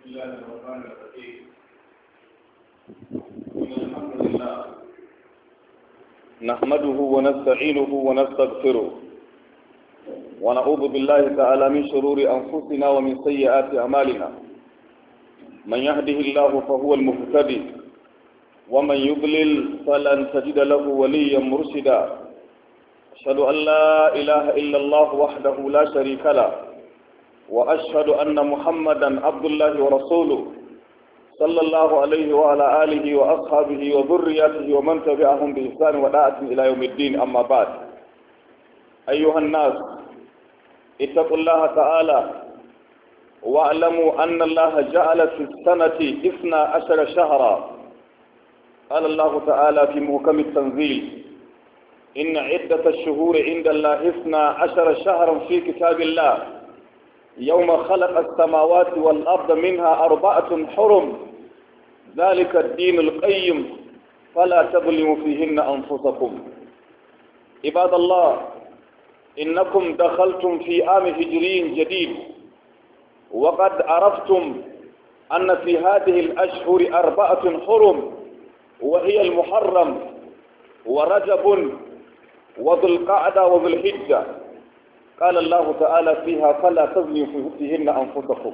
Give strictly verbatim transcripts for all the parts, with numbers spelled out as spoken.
بسم الله الرحمن الرحيم. الحمد لله نحمده ونستعينه ونستغفره ونعوذ بالله تعالى من شرور أنفسنا ومن سيئات أعمالنا. من يهده الله فهو المهتدي ومن يضلل فلن تجد له وليا مرشدا. أشهد أن لا إله إلا الله وحده لا شريك له وأشهد أن محمدا عبد الله ورسوله صلى الله عليه وعلى آله وأصحابه وذرياته ومن تبعهم بإحسان وداعة إلى يوم الدين. أما بعد، أيها الناس اتقوا الله تعالى واعلموا أن الله جعل في السنة اثنا عشر شهرا. قال الله تعالى في محكم التنزيل: إن عدة الشهور عند الله اثنا عشر شهرا في كتاب الله يوم خلق السماوات والأرض منها أربعة حرم ذلك الدين القيم فلا تظلموا فيهن أنفسكم. عباد الله، إنكم دخلتم في عام هجري جديد، وقد عرفتم أن في هذه الأشهر أربعة حرم، وهي المحرم ورجب وذو القعدة وذو الحجة. قال الله تعالى فيها: فلا تظلموا فيهن أنفسكم،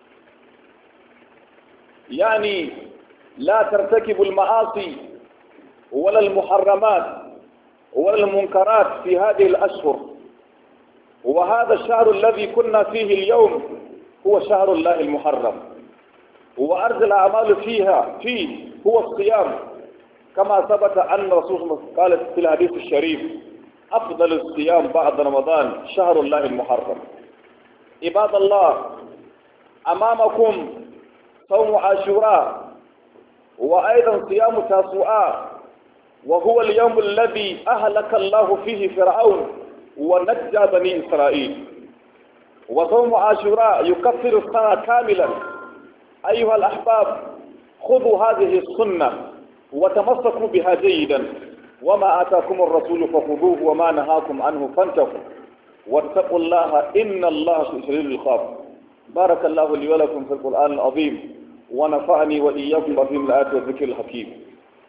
يعني لا ترتكبوا المعاصي ولا المحرمات ولا المنكرات في هذه الأشهر. وهذا الشهر الذي كنا فيه اليوم هو شهر الله المحرم، وأرجى الأعمال فيها فيه هو الصيام، كما ثبت أن رسول الله قال في الحديث الشريف: أفضل الصيام بعد رمضان شهر الله المحرم. عباد الله، أمامكم صوم عاشوراء، وأيضا صيام تاسوعاء، وهو اليوم الذي أهلك الله فيه فرعون ونجى بني إسرائيل. وصوم عاشوراء يكفر السنة كاملا. أيها الأحباب، خذوا هذه السنة وتمسكوا بها جيدا، وما آتاكم الرسول فخذوه وما نهاكم عنه فانتهوا واتقوا الله إن الله شديد العقاب. بارك الله لي ولكم في القرآن العظيم، ونفعني وإياكم بفهم الآيات والذكر الحكيم.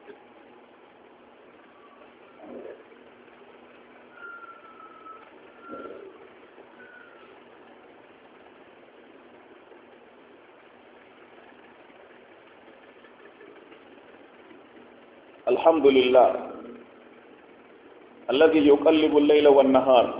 الحمد لله الذي يقلب الليل والنهار،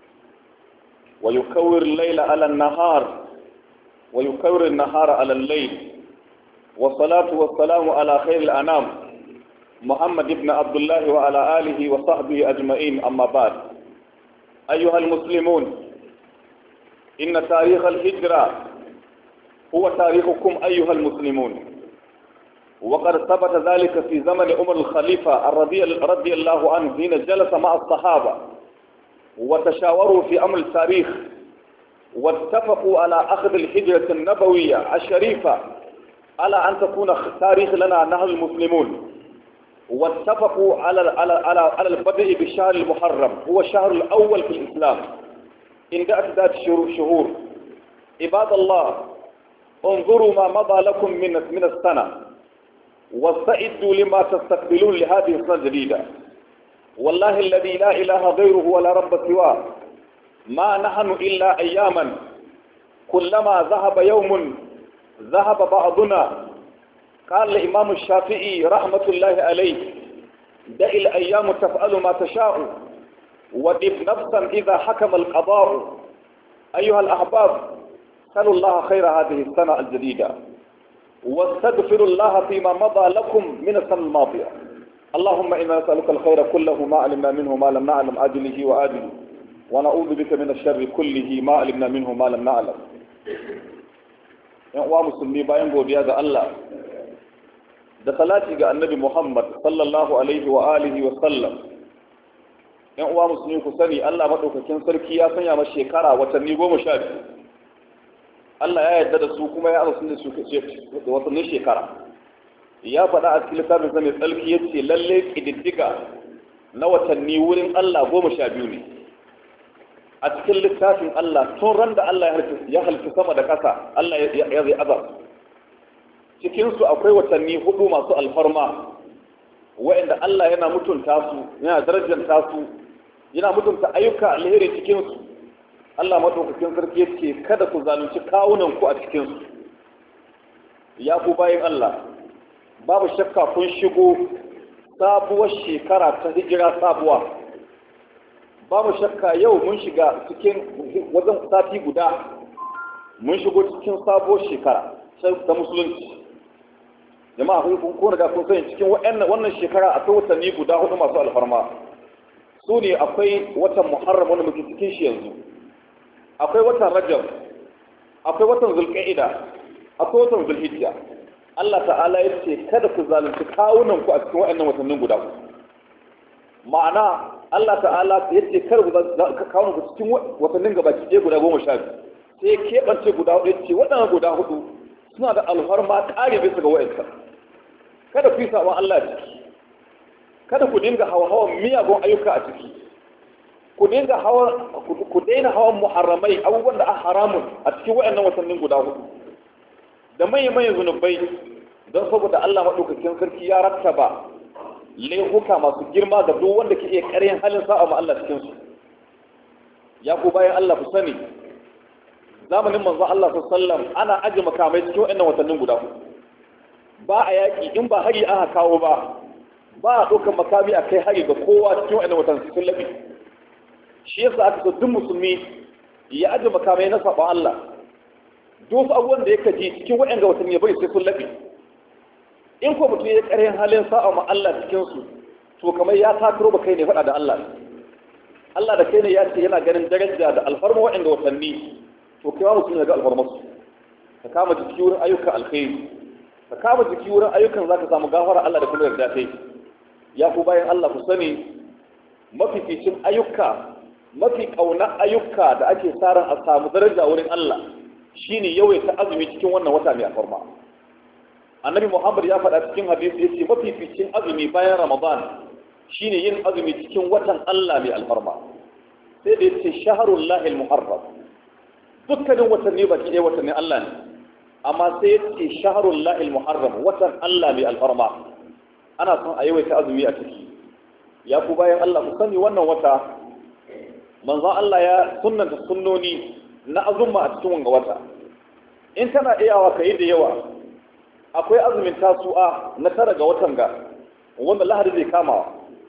ويكور الليل على النهار ويكور النهار على الليل، والصلاة والسلام على خير الأنام محمد بن عبد الله وعلى آله وصحبه أجمعين. أما بعد، أيها المسلمون، إن تاريخ الهجرة هو تاريخكم أيها المسلمون، وقد ثبت ذلك في زمن عمر الخليفة رضي الله عنه حين جلس مع الصحابة وتشاوروا في أمر التاريخ، واتفقوا على أخذ الهجرة النبوية الشريفة على أن تكون تاريخ لنا نحن المسلمون، واتفقوا على على على على البدء بالشهر المحرم، هو الشهر الأول في الإسلام عند أعداد شهور. عباد الله، انظروا ما مضى لكم من من السنة، واستعدوا لما تستقبلون لهذه السنة الجديدة. والله الذي لا إله غيره ولا رب سواه، ما نحن إلا أياما، كلما ذهب يوم ذهب بعضنا. قال الإمام الشافعي رحمة الله عليه: دع الأيام تفعل ما تشاء ودف نفسا إذا حكم القضاء. أيها الأحباب، سألوا الله خير هذه السنة الجديدة، واستغفروا الله فيما مضى لكم من السنة الماضية. اللهم إنا نسألك الخير كله ما علمنا منه ما لم نعلم عاجله وآجله، ونعوذ بك من الشر كله ما علمنا منه ما لم نعلم. ‘Yan uwa musulmi, bayan godiya ga Allah da salati ga annabi Muhammad sallallahu alaihi wa alihi wa sallam, ‘yan uwa musulmi ku sani Allah maɗaukakin sarki ya sanya ma shekara watanni goma sha biyu. Allah ya yarda da su kuma ya arzu da su da watannin shekara. Ya faɗa a cikin littafin sa mai tsarki ya ce lalle ƙididdiga na watanni wurin Allah goma sha biyu ne. a cikin littafin Allah tun ran da Allah ya halitta sama da ƙasa Allah ya zai azar cikinsu akwai watanni hudu masu alfarma wa'anda Allah yana mutunta su yana darajanta su yana mutunta ayyuka alheri cikinsu. Allah madaukakin sarki yake kada ku zalunci kawunan ku a cikinsu. Ya ku bayin Allah, babu shakka kun shigo sabuwar shekara ta hijira sabuwa. Babu shakka yau mun shiga cikin wajen sati guda mun shigo cikin sabuwar shekara ta musulunci. Jama'a kun kun riga kun sani cikin wannan wannan shekara akwai watanni guda hudu masu alfarma. Su ne akwai watan Muharram wanda muke cikin shi yanzu. Akwai watan Rajab, akwai watan Zulqa'ida, akwai watan Zulhijja. Allah ta'ala ya ce kada ku zalunci kawunan ku a cikin waɗannan watannin guda. Ma'ana Allah ta'ala ya ce kada ku zalunci kawunan ku cikin watannin gabaki ɗaya guda goma sha biyu. Sai ya keɓance guda hudu ya ce waɗannan guda hudu suna da alfarma ƙari bisa ga wa'ansa. Kada ku yi saɓon Allah a ciki. Kada ku dinga hawa-hawan miyagun ayyuka a ciki. Ku dinga hawa ku daina hawan muharramai abubuwan da a haramun a cikin waɗannan watannin guda hudu. Da manya-manyan zunubai don saboda Allah maɗaukakin sarki ya rattaba laifuka masu girma ga duk wanda ke iya ƙaryan halin sa'a ma Allah cikinsu. Ya ku bayan Allah ku sani zamanin manzo Allah sallallahu alaihi wasallam ana aje makamai cikin waɗannan watannin guda hudu. Ba a yaƙi in ba hari aka kawo ba ba a ɗaukar makami a kai hari ga kowa cikin waɗannan watannin sun labi. Shi yasa aka so duk musulmi ya aje makamai na saɓon Allah. Duk abubuwan da ya kaji cikin waɗanda watanni ya bari sai sun laɓe. In ko mutum ya ƙaryan halin sa'a ma Allah cikinsu, to kamar ya takaro ba kai ne faɗa da Allah. Allah da kai ne ya ce yana ganin daraja da alfarma waɗanda watanni, to kai ma mutum ya ga alfarmarsu. Ka kama jiki wurin ayyukan alkhairi, ka kama jiki wurin ayyukan za ka samu gafara Allah da kuma yarda kai. Ya ku bayan Allah ku sani mafificin ayyuka, mafi ƙauna ayyuka da ake sa ran a samu daraja wurin Allah. Shine yawaita azumi cikin wannan wata mai alfarma. Annabi Muhammad ya faɗa cikin hadisi yace mafificin azumi bayan Ramadan shine yin azumi cikin watan Allah mai alfarma. Sai da yace shahrul lahil muharram. Dukkanin watanni baki ɗaya watanni Allah ne. Amma sai yace shahrul lahil muharram watan Allah mai alfarma. Ana son a yawaita azumi a ciki. Ya ku bayan Allah ku sani wannan wata manzo Allah ya sunnanta sunnoni na azumma a cikin wanga wata. In kana iyawa kai da yawa akwai azumin tasu'a na tara ga watan ga wanda lahadi zai kamawa.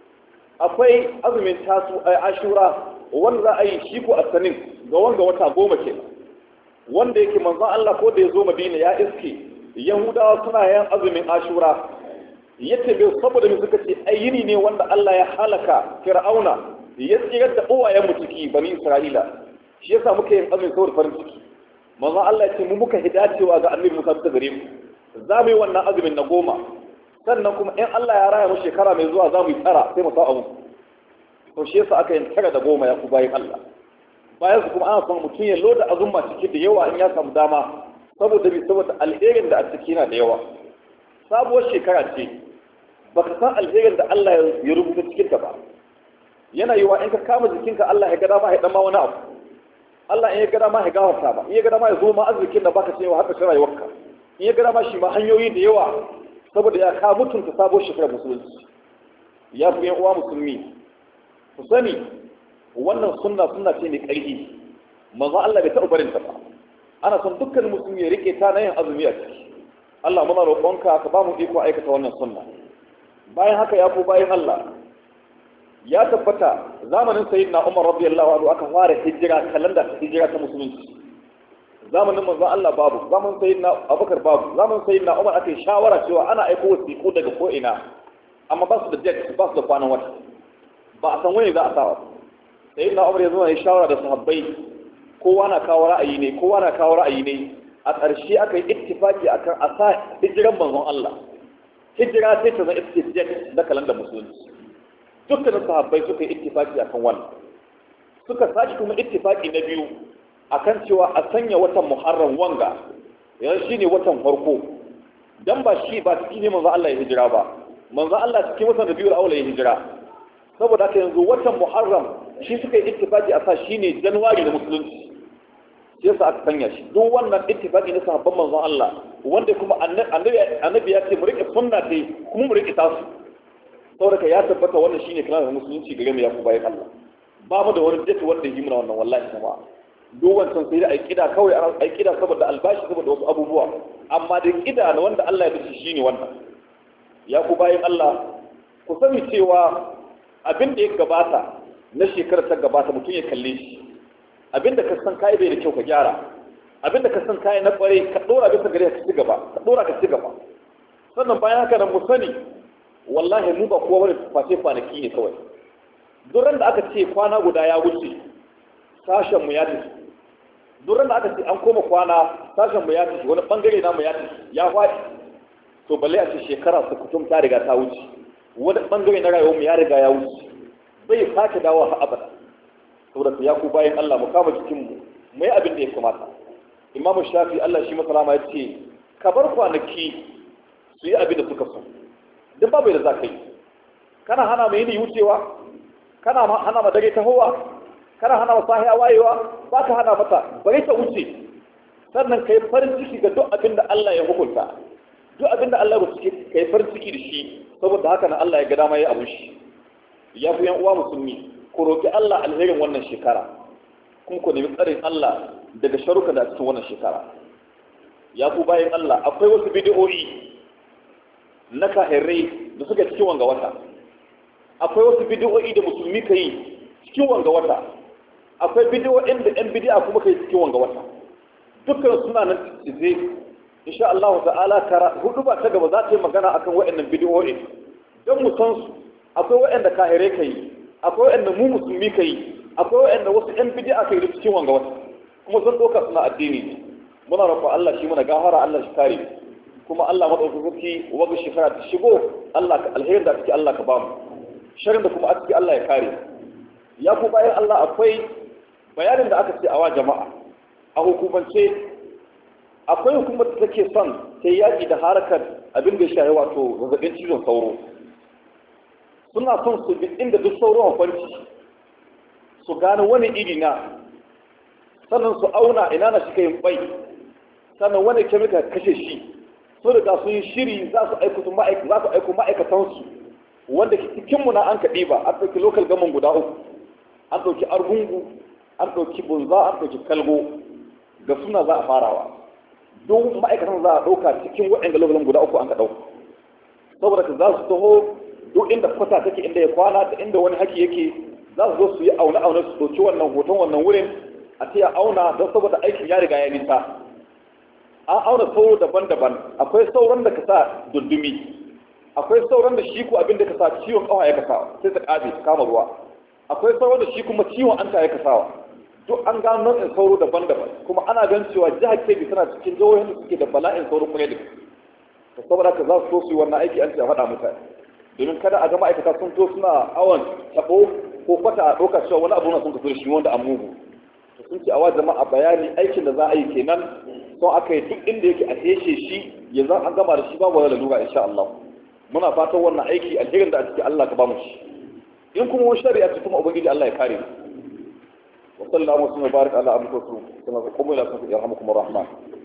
Akwai azumin tasu'a ashura wanda za a yi shi ko asanin ga wanga wata goma ke wanda yake manzon Allah ko da ya zo Madina ya iske Yahudawa suna yin azumin ashura yace bai saboda me suka ce ayyini ne wanda Allah ya halaka Fir'auna ya tsirar da uwayen mu ciki bani Isra'ila. Shi yasa muka yin azumin saboda farin ciki. Manzo Allah ya ce mu muka hidacewa ga Annabi Musa ta gare mu. Za mu yi wannan azumin na goma. Sannan kuma in Allah ya raya mu shekara mai zuwa za mu yi tara sai mu sa abu. To shi yasa aka yin tara da goma ya ku bayin Allah. Bayan su kuma ana son mutum ya loda azumma ciki da yawa in ya samu dama saboda bi saboda alherin da a ciki yana da yawa. Sabuwar shekara ce baka san alherin da Allah ya rubuta cikin ta ba. Yana yiwa in ka kama jikinka Allah ya ga dama ya dan ma wani abu. Allah in ya gada ma ya gawarta ba, in ya gada ma ya zo ma arzikin da baka cewa haka shi rayuwarka, in ya gada ma shi ma hanyoyi da yawa saboda ya ka mutunta sabon shekarar musulunci. Ya fi yan uwa musulmi ku sani wannan sunna sunna ce mai ƙarfi. Manzo Allah bai taɓa barin ta ba. Ana son dukkan musulmi ya rike ta na yin azumi a ciki. Allah muna roƙonka ka ba mu iko aikata wannan sunna. Bayan haka ya ku bayan Allah ya tabbata zamanin sayyidina Umar radiyallahu anhu aka fara hijira kalanda ta hijira ta musulunci. Zamanin manzon Allah babu, zamanin sayyidina Abubakar babu, zamanin sayyidina Umar aka yi shawara cewa ana aiko wasiƙu daga ko ina amma ba su da date, ba su da kwanan wata. Ba a san wani za a sa ba. Sayyidina Umar ya zo ya shawara da sahabbai, kowa na kawo ra'ayi ne, kowa na kawo ra'ayi ne. A ƙarshe aka yi ittifaki akan a sa hijiran manzon Allah. Hijira sai ta zama date na kalandar musulunci. Dukkanin sahabbai suka yi ittifaki akan wannan. Suka sashi kuma ittifaki na biyu akan cewa a sanya watan Muharram wanga yanzu shine watan farko. Dan ba shi ba cikin ne manzo Allah ya hijira ba. Manzo Allah cikin watan Rabiul Awwal ya hijira. Saboda haka yanzu watan Muharram shi suka yi ittifaki a sa shine January da musulunci. sai yasa aka sanya shi duk wannan ittifaqi na sahabban manzon Allah wanda kuma annabi annabi ya ce mu rike sunna dai kuma mu rike tasu saboda ya tabbata wannan shine kana musulunci gare mu ya ku bayan Allah ba mu da wani date wanda yi muna wannan wallahi kuma duk wancan sai da ai kida kawai ai kida saboda albashi saboda wasu abubuwa amma da kida na wanda Allah ya dace shine wannan ya ku bayan Allah ku sani cewa abin da ya gabata na shekarar ta gabata mutum ya kalle shi abin da ka san kai bai da kyau ka gyara abin da ka san kai na kware ka dora bisa gare ka ci gaba ka dora ka ci gaba sannan bayan haka nan mu sani wallahi mu ba kowa bane face kwanaki ne kawai duran da aka ce kwana guda ya wuce sashen mu ya tafi duran da aka ce an koma kwana sashen mu ya tafi wani bangare na mu ya tafi ya faɗi to balle a ce shekara su kutum ta riga ta wuce wani bangare na rayuwar mu ya riga ya wuce bai sake dawo har abada saboda ya ku bayan Allah mu kama cikin mu mu yi abin da ya kamata imamu shafi Allah shi masalama ya ce ka bar kwanaki su yi abin da suka so duk babu da za ka yi kana hana mai yini wucewa kana hana ma dare tahowa kana hana ma sahiya wayewa ba ka hana mata bari ta wuce sannan ka yi farin ciki ga duk abin da Allah ya hukunta duk abin da Allah ya hukunta ka yi farin ciki da shi saboda haka na Allah ya ga dama ya abu shi ya fi yan uwa musulmi ku roki Allah alherin wannan shekara kuma ku nemi tsarin Allah daga sharuka da cikin wannan shekara ya ku bayan Allah akwai wasu bidiyoyi na kahirai da suka cikin wanga wata akwai wasu bidiyoyi da musulmi ka yi cikin wanga wata akwai bidiyoyin da yan bidiya kuma ka yi cikin wanga wata dukkan suna nan zai insha Allah ta'ala kara hudu ba ta gaba za ta yi magana akan waɗannan bidiyoyi don mu san su akwai waɗanda kahirai ka yi akwai waɗanda mu musulmi ka yi akwai waɗanda wasu yan bidiya ka yi cikin wanga wata kuma sun ɗauka suna addini ne muna roƙon Allah shi muna gafara Allah shi kare kuma Allah maɗaukaki waga shekara ta shigo Allah ka alherin da ake Allah ka ba mu sharin da kuma ake Allah ya kare ya ku bayan Allah akwai bayanin da aka ce a wa jama'a a hukumance akwai hukumar da take son ta yaƙi da harkar abin da ya shahi wato zazzabin cizon sauro suna son su bi inda duk sauron kwanci su gane wani iri na sannan su auna ina na shi yin bai sannan wani kemika kashe shi so da sun yi shiri za su aiko ma'aikatansu wanda cikinmu na an kaɗi ba an ɗauki lokal gaman guda uku an ɗauki argungu an ɗauki bunza an ɗauki kalgo ga suna za a farawa duk ma'aikatan za a ɗauka cikin waɗanda lokacin guda uku an ka ɗauka saboda ka za su taho duk inda kwata take inda ya kwana da inda wani haki yake za su zo su yi aune-aune su ɗauki wannan hoton wannan wurin a ce a auna don saboda aikin ya riga ya nisa an auna sauro daban-daban akwai sauran da ka sa dundumi akwai sauran da shi ko abin da ka sa ciwon kawa ya kasawa sai ta kabe ta kama ruwa akwai sauran da shi kuma ciwon anta ya kasawa duk an gano nau'in sauro daban-daban kuma ana gan cewa jihar Kebbi tana cikin jihohin da suke da bala'in sauro kuma da to saboda haka za su so su yi wannan aiki an ce a faɗa mutane domin kada a ga ma'aikata sun to suna awon tabo ko kwata a ɗauka cewa wani abu na sun kaso da shi wanda an mugu to sun ce a wa jama'a bayani aikin da za a yi kenan son aka yi duk inda yake a heshe shi yanzu an gama da shi babu wani lalura insha Allah muna fatan wannan aiki alherin da a cikin Allah ka ba mu shi in kuma wani shari'a ce kuma ubangiji Allah ya kare mu wa sallallahu alaihi wa sallam baraka ala abdihi wa rasuluhu kuma kuma la yarhamukum arrahman